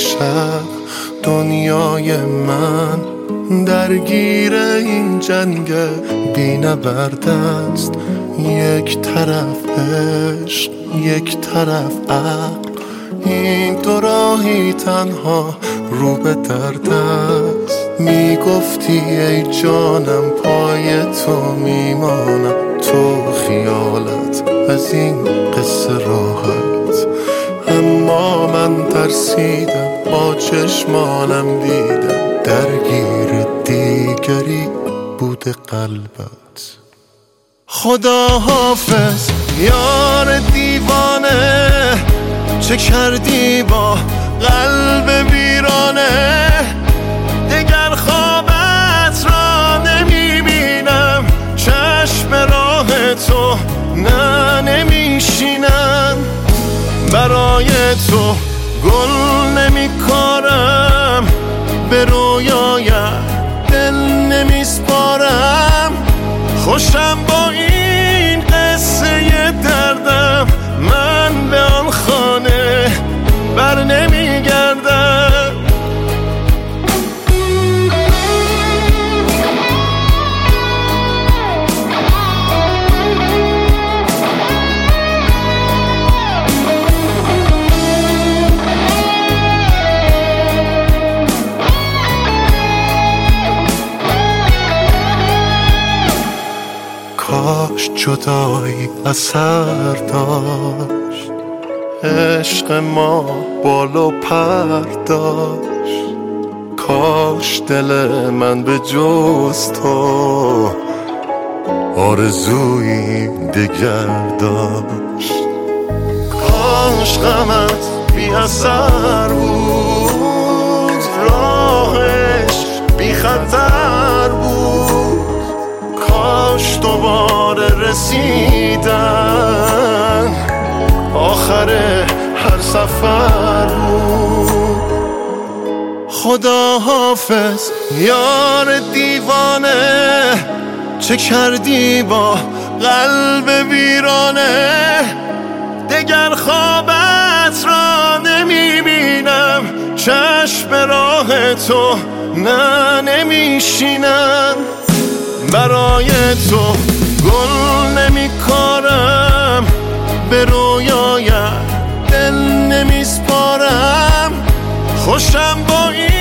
شب دنیای من درگیر این جنگ بی نبرد است. یک طرف عشق یک طرف عقل، این دو راهی تنها رو به درد است. میگفتی ای جانم پای تو میمانم، تو خیالت از این قصه راحت. اما من ترسیدم با چشمانم دیدم درگیر دیگری بوده قلبت. خدا حافظ یار دیوانه، چه کردی با قلب ویرانه؟ دگر خوابت را نمیبینم، چشم راه تو نه نمیشینم. برای تو گل نمیکارم، به رویایم دل نمیسپارم. خوشم با این قصه دردم، من به آن خانه بر نمیگردم. کاش جدایی اثر داشت، عشق ما بال و پر داشت. کاش دل من به جز تو آرزویی دگر داشت. کاش غمت بی اثر بود، راهش بی خطر بود. کاش دوباره رسیدن آخر هر سفر بود. خدا حافظ یار دیوانه، چه کردی با قلب ویرانه؟ دگر خوابت را نمیبینم، چشم راه تو نه نمیشینم. برای تو گل نمیکارم، به رویایم دل نمیسپارم. خوشم با این